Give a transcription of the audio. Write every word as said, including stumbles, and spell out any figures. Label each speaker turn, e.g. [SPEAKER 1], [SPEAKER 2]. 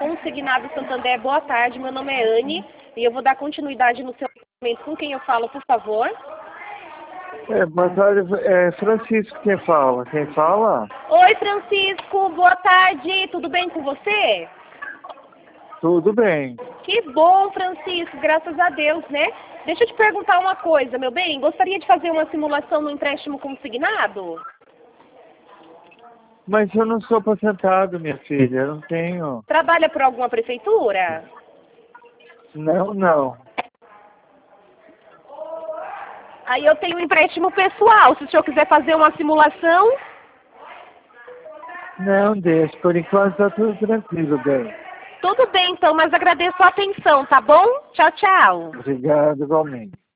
[SPEAKER 1] Consignado Santander, boa tarde, meu nome é Anne e eu vou dar continuidade no seu atendimento. Com quem eu falo, por favor?
[SPEAKER 2] É, boa tarde, é Francisco quem fala. Quem fala?
[SPEAKER 1] Oi, Francisco, boa tarde, tudo bem com você?
[SPEAKER 2] Tudo bem.
[SPEAKER 1] Que bom, Francisco, graças a Deus, né? Deixa eu te perguntar uma coisa, meu bem, gostaria de fazer uma simulação no empréstimo consignado?
[SPEAKER 2] Mas eu não sou aposentado, minha filha, eu não tenho.
[SPEAKER 1] Trabalha por alguma prefeitura?
[SPEAKER 2] Não, não.
[SPEAKER 1] Aí eu tenho um empréstimo pessoal, se o senhor quiser fazer uma simulação.
[SPEAKER 2] Não, deixa, por enquanto tá tudo tranquilo, bem.
[SPEAKER 1] Tudo bem, então, mas agradeço a atenção, tá bom? Tchau, tchau.
[SPEAKER 2] Obrigado, igualmente.